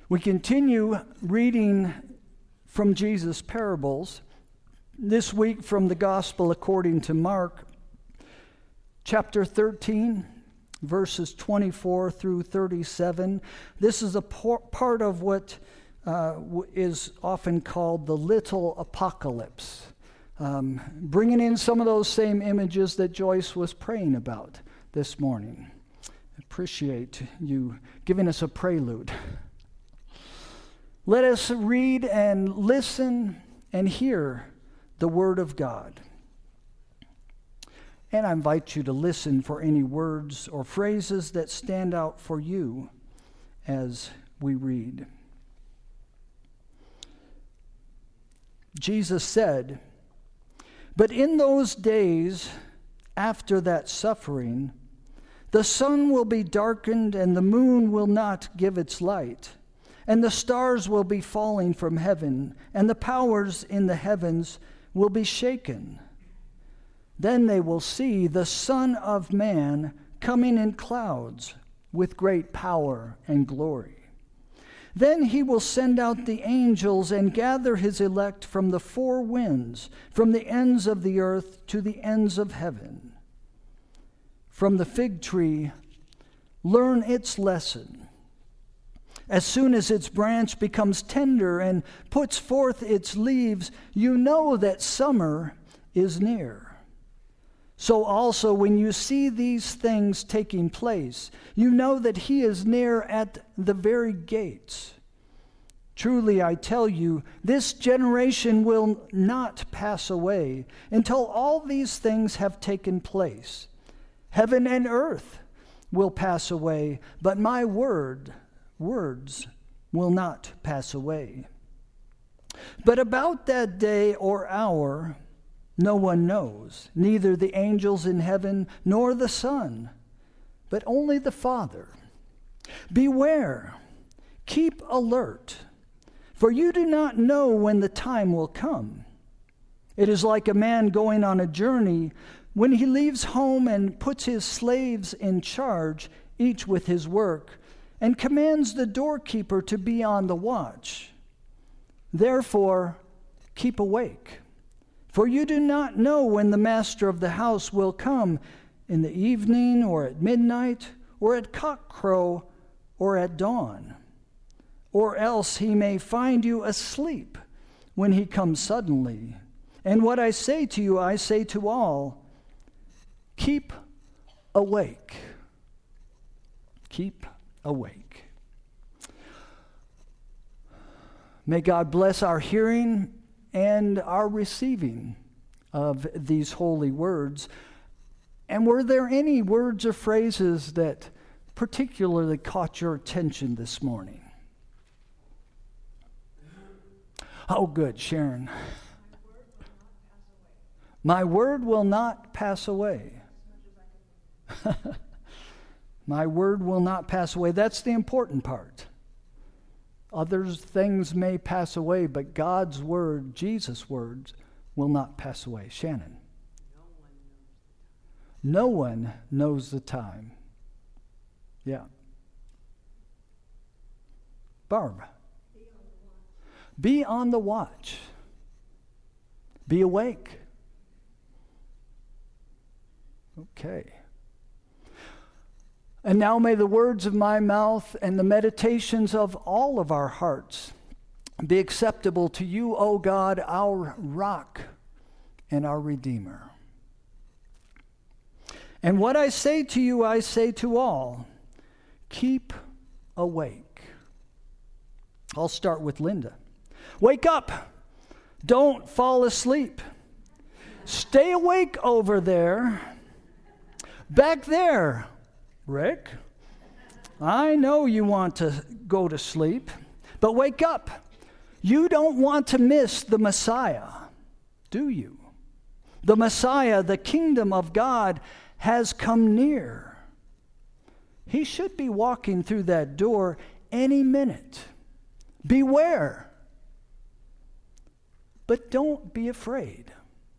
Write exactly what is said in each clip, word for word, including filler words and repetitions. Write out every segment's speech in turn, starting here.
We continue reading from Jesus' parables, this week from the Gospel according to Mark, chapter thirteen, verses twenty-four through thirty-seven. This is a por- part of what uh, w- is often called the little apocalypse, um, bringing in some of those same images that Joyce was praying about this morning. Appreciate you giving us a prelude. Let us read and listen and hear the Word of God. And I invite you to listen for any words or phrases that stand out for you as we read. Jesus said, "But in those days after that suffering, the sun will be darkened and the moon will not give its light. And the stars will be falling from heaven, and the powers in the heavens will be shaken. Then they will see the Son of Man coming in clouds with great power and glory. Then he will send out the angels and gather his elect from the four winds, from the ends of the earth to the ends of heaven. From the fig tree, learn its lesson. As soon as its branch becomes tender and puts forth its leaves, you know that summer is near. So also when you see these things taking place, you know that he is near at the very gates. Truly I tell you, this generation will not pass away until all these things have taken place. Heaven and earth will pass away, but my word Words will not pass away. But about that day or hour, no one knows, neither the angels in heaven nor the Son, but only the Father. Beware, keep alert, for you do not know when the time will come. It is like a man going on a journey when he leaves home and puts his slaves in charge, each with his work, and commands the doorkeeper to be on the watch. Therefore, keep awake, for you do not know when the master of the house will come, in the evening or at midnight or at cockcrow or at dawn. Or else he may find you asleep when he comes suddenly. And what I say to you, I say to all, keep awake. Keep awake. May God bless our hearing and our receiving of these holy words. And were there any words or phrases that particularly caught your attention this morning? Oh, good, Sharon. My word will not pass away. My word will not pass away. That's the important part. Other things may pass away, but God's word, Jesus' words, will not pass away. Shannon. No one knows the time. Yeah. Barb. Be on the watch. Be awake. Okay. And now may the words of my mouth and the meditations of all of our hearts be acceptable to you, O God, our rock and our Redeemer. And what I say to you, I say to all, keep awake. I'll start with Linda. Wake up. Don't fall asleep. Stay awake over there. Back there. Rick, I know you want to go to sleep, but wake up. You don't want to miss the Messiah, do you? The Messiah, the kingdom of God, has come near. He should be walking through that door any minute. Beware. But don't be afraid.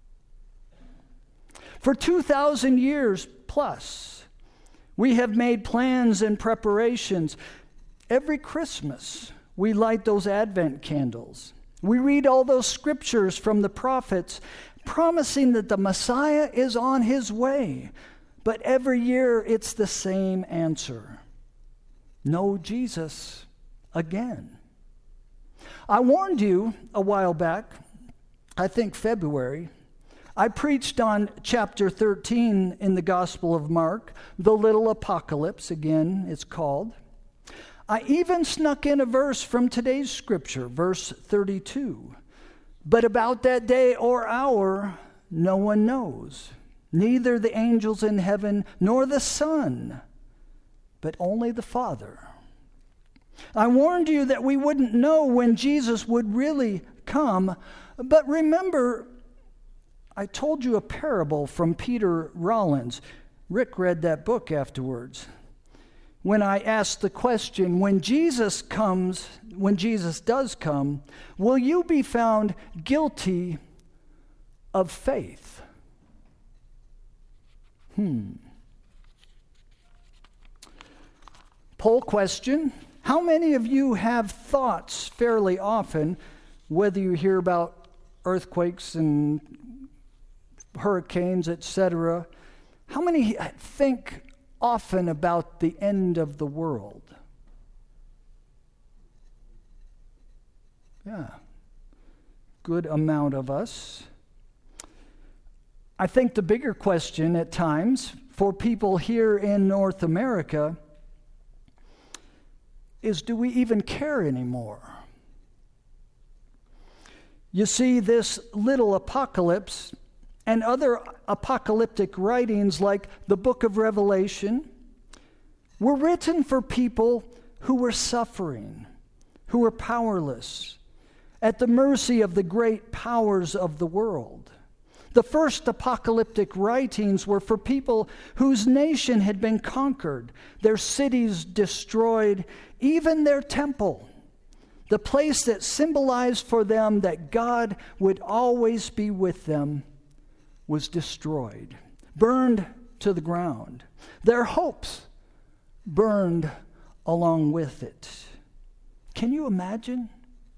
For two thousand years plus, we have made plans and preparations. Every Christmas, We light those Advent candles. We read all those scriptures from the prophets promising that the Messiah is on his way. But every year it's the same answer. No Jesus again. I warned you a while back, I think February, I preached on chapter thirteen in the Gospel of Mark, the little apocalypse, again it's called. I even snuck in a verse from today's scripture, verse thirty-two. But about that day or hour, no one knows, neither the angels in heaven nor the Son, but only the Father. I warned you that we wouldn't know when Jesus would really come, but remember, I told you a parable from Peter Rollins. Rick read that book afterwards. When I asked the question, when Jesus comes, when Jesus does come, will you be found guilty of faith? Hmm. Poll question. How many of you have thoughts fairly often, whether you hear about earthquakes and hurricanes, et cetera, how many think often about the end of the world? Yeah, good amount of us. I think the bigger question at times for people here in North America is, do we even care anymore? You see, this little apocalypse and other apocalyptic writings like the book of Revelation were written for people who were suffering, who were powerless, at the mercy of the great powers of the world. The first apocalyptic writings were for people whose nation had been conquered, their cities destroyed, even their temple, the place that symbolized for them that God would always be with them, was destroyed, burned to the ground. Their hopes burned along with it. Can you imagine?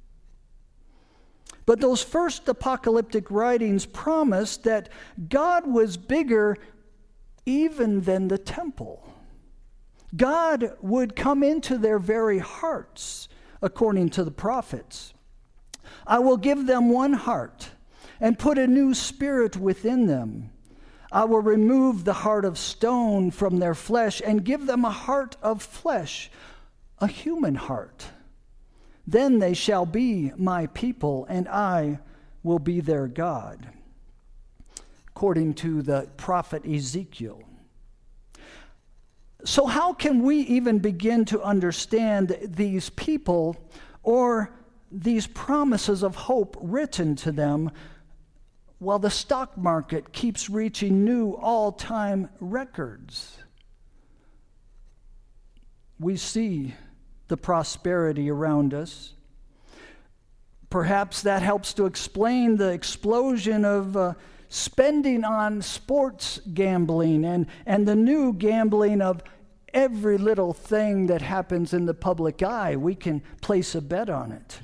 But those first apocalyptic writings promised that God was bigger even than the temple. God would come into their very hearts, according to the prophets. I will give them one heart and put a new spirit within them. I will remove the heart of stone from their flesh and give them a heart of flesh, a human heart. Then they shall be my people, and I will be their God, according to the prophet Ezekiel. So how can we even begin to understand these people or these promises of hope written to them while the stock market keeps reaching new all-time records? We see the prosperity around us. Perhaps that helps to explain the explosion of uh, spending on sports gambling and, and the new gambling of every little thing that happens in the public eye. We can place a bet on it.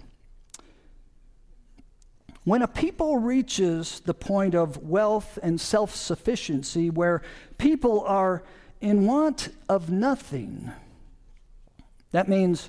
When a people reaches the point of wealth and self-sufficiency where people are in want of nothing, that means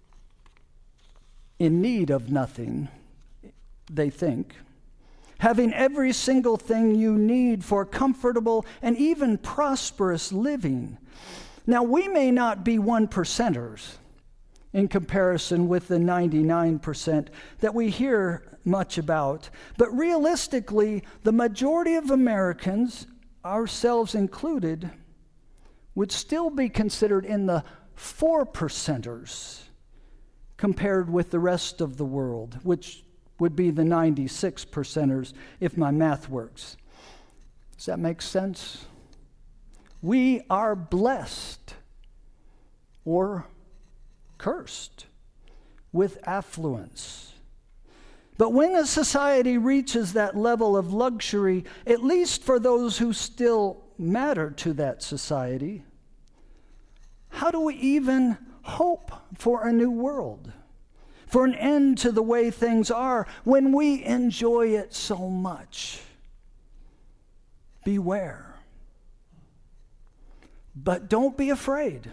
in need of nothing, they think, having every single thing you need for comfortable and even prosperous living. Now, we may not be one percenters in comparison with the ninety-nine percent that we hear much about, but realistically, the majority of Americans, ourselves included, would still be considered in the four percenters compared with the rest of the world, which would be the ninety-six percenters if my math works. Does that make sense? We are blessed or cursed with affluence. But when a society reaches that level of luxury, at least for those who still matter to that society, how do we even hope for a new world? for an end to the way things are when we enjoy it so much. Beware. But don't be afraid.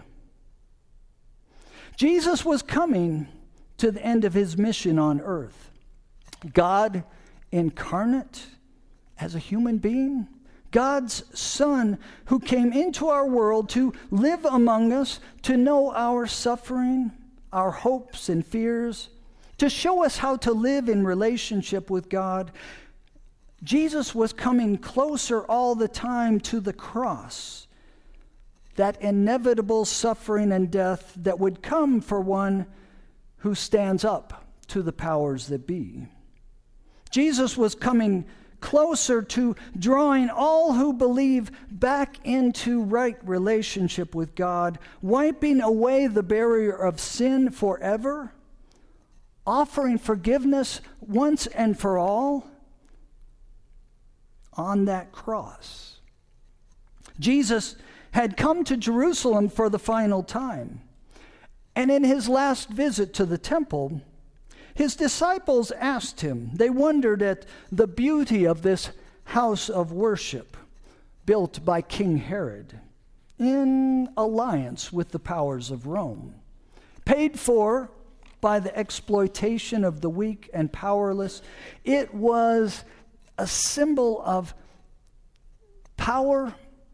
Jesus was coming to the end of his mission on earth. God incarnate as a human being, God's Son who came into our world to live among us, to know our suffering, our hopes and fears, to show us how to live in relationship with God. Jesus was coming closer all the time to the cross, that inevitable suffering and death that would come for one who stands up to the powers that be. Jesus was coming closer to drawing all who believe back into right relationship with God, wiping away the barrier of sin forever, offering forgiveness once and for all on that cross. Jesus had come to Jerusalem for the final time, and in his last visit to the temple, his disciples asked him, they wondered at the beauty of this house of worship built by King Herod in alliance with the powers of Rome, paid for by the exploitation of the weak and powerless. It was a symbol of power,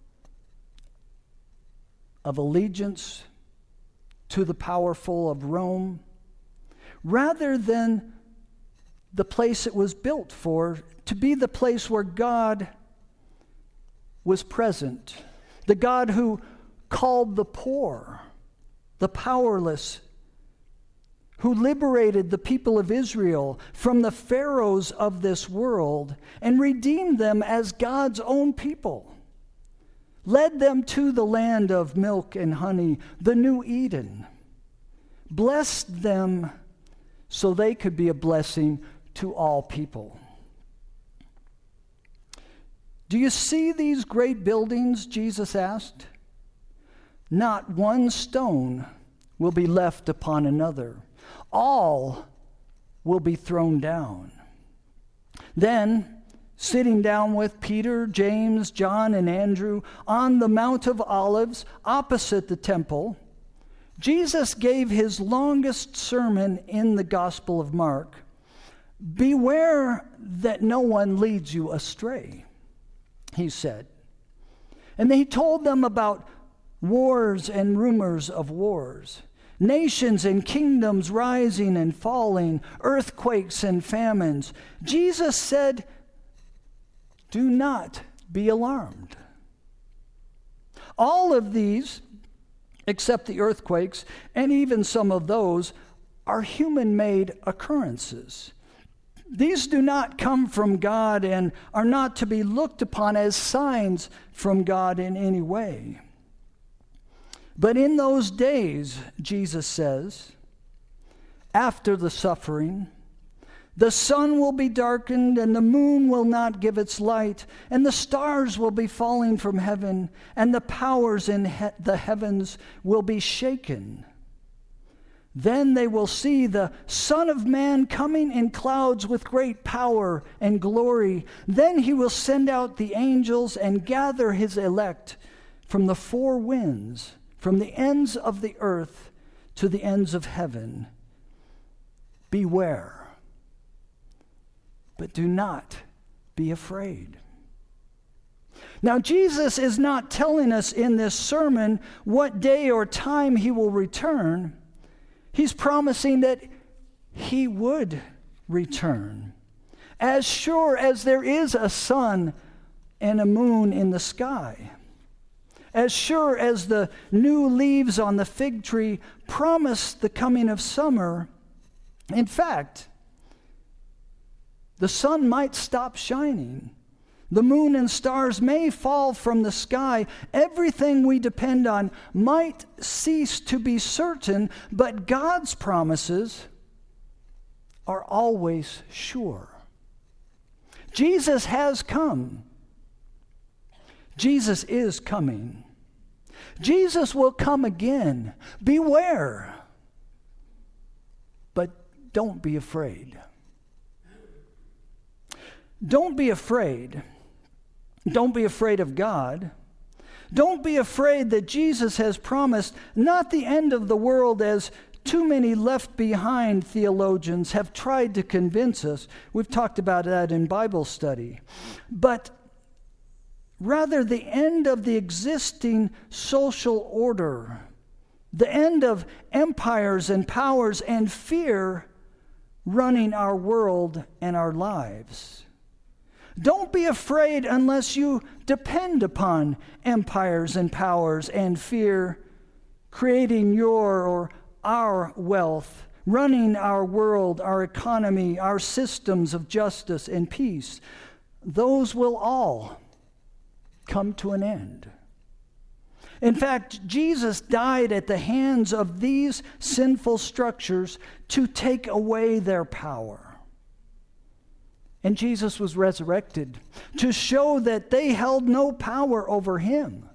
of allegiance to the powerful of Rome, rather than the place it was built for, to be the place where God was present, the God who called the poor, the powerless, who liberated the people of Israel from the pharaohs of this world and redeemed them as God's own people, led them to the land of milk and honey, the new Eden, blessed them so they could be a blessing to all people. Do you see these great buildings? Jesus asked. Not one stone will be left upon another. All will be thrown down. Then, sitting down with Peter, James, John, and Andrew on the Mount of Olives opposite the temple, Jesus gave his longest sermon in the Gospel of Mark. Beware that no one leads you astray, he said. And he told them about wars and rumors of wars, nations and kingdoms rising and falling, earthquakes and famines. Jesus said, do not be alarmed. All of these, except the earthquakes, and even some of those, are human-made occurrences. These do not come from God and are not to be looked upon as signs from God in any way. But in those days, Jesus says, after the suffering, the sun will be darkened, and the moon will not give its light, and the stars will be falling from heaven, and the powers in he- the heavens will be shaken. Then they will see the Son of Man coming in clouds with great power and glory. Then he will send out the angels and gather his elect from the four winds, from the ends of the earth to the ends of heaven. Beware. But do not be afraid. Now, Jesus is not telling us in this sermon what day or time he will return. He's promising that he would return. As sure as there is a sun and a moon in the sky, as sure as the new leaves on the fig tree promise the coming of summer. In fact, the sun might stop shining. The moon and stars may fall from the sky. Everything we depend on might cease to be certain, but God's promises are always sure. Jesus has come. Jesus is coming. Jesus will come again. Beware. But don't be afraid. Don't be afraid. Don't be afraid of God. Don't be afraid that Jesus has promised not the end of the world as too many left behind theologians have tried to convince us. We've talked about that in Bible study. But rather the end of the existing social order, the end of empires and powers and fear running our world and our lives. Don't be afraid unless you depend upon empires and powers and fear creating your or our wealth, running our world, our economy, our systems of justice and peace. Those will all come to an end. In fact, Jesus died at the hands of these sinful structures to take away their power. And Jesus was resurrected to show that they held no power over him.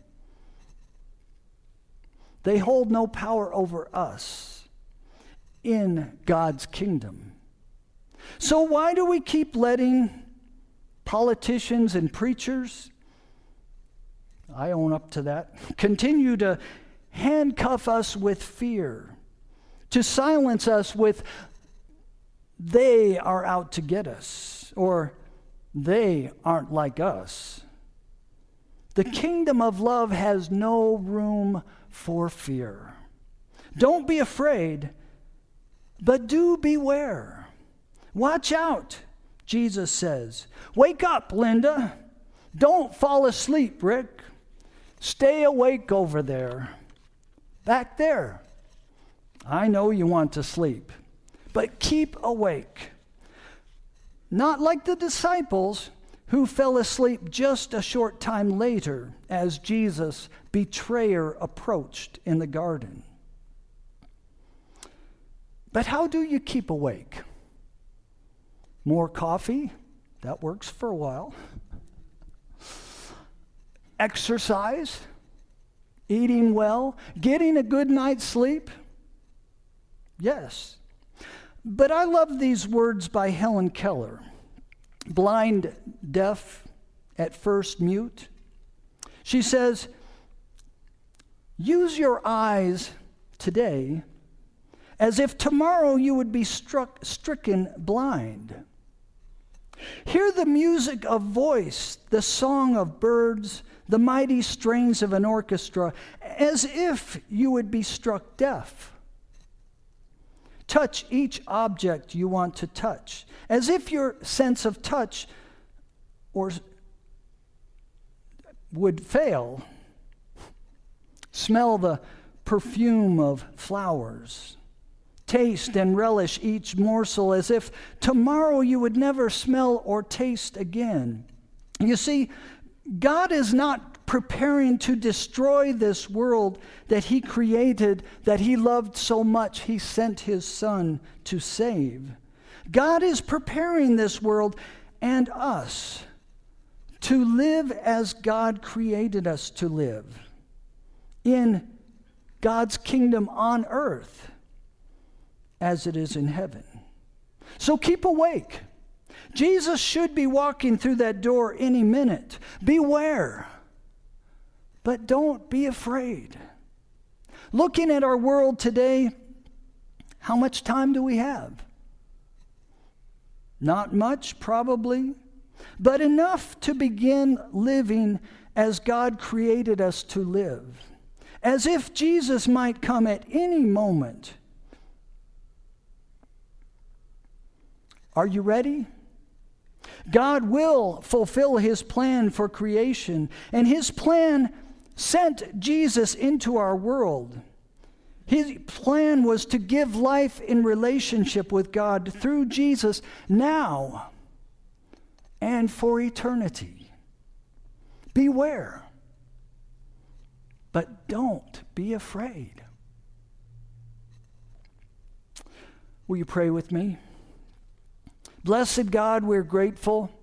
They hold no power over us in God's kingdom. So why do we keep letting politicians and preachers, I own up to that, continue to handcuff us with fear, to silence us with they are out to get us, or they aren't like us? The kingdom of love has no room for fear. Don't be afraid, but do beware. Watch out, Jesus says. Wake up, Linda. Don't fall asleep, Rick. Stay awake over there. Back there. I know you want to sleep, but keep awake. Not like the disciples who fell asleep just a short time later as Jesus' betrayer approached in the garden. But how do you keep awake? More coffee? That works for a while. Exercise? Eating well? Getting a good night's sleep? Yes. But I love these words by Helen Keller. Blind, deaf, at first mute. She says, use your eyes today as if tomorrow you would be struck, stricken blind. Hear the music of voice, the song of birds, the mighty strains of an orchestra, as if you would be struck deaf. Touch each object you want to touch, as if your sense of touch or would fail. Smell the perfume of flowers. Taste and relish each morsel as if tomorrow you would never smell or taste again. You see, God is not preparing to destroy this world that he created, that he loved so much he sent his son to save. God is preparing this world and us to live as God created us to live, in God's kingdom on earth as it is in heaven. So keep awake. Jesus should be walking through that door any minute. Beware. But don't be afraid. Looking at our world today, how much time do we have? Not much, probably, but enough to begin living as God created us to live, as if Jesus might come at any moment. Are you ready? God will fulfill his plan for creation, and his plan sent Jesus into our world. His plan was to give life in relationship with God through Jesus now and for eternity. Beware, but don't be afraid. Will you pray with me? Blessed God, we're grateful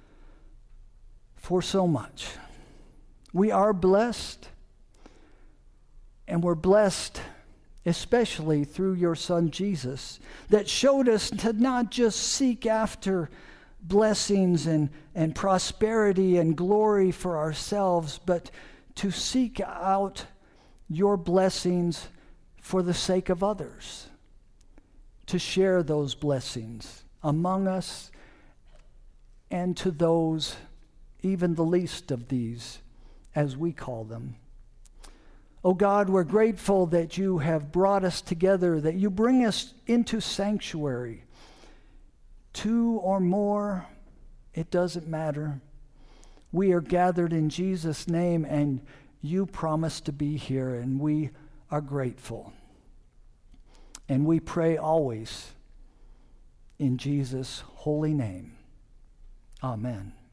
for so much. We are blessed, and we're blessed especially through your Son Jesus, that showed us to not just seek after blessings and, and prosperity and glory for ourselves, but to seek out your blessings for the sake of others, to share those blessings among us and to those, even the least of these, as we call them. Oh God, we're grateful that you have brought us together, that you bring us into sanctuary. Two or more, it doesn't matter. We are gathered in Jesus' name, and you promised to be here, and we are grateful. And we pray always in Jesus' holy name. Amen.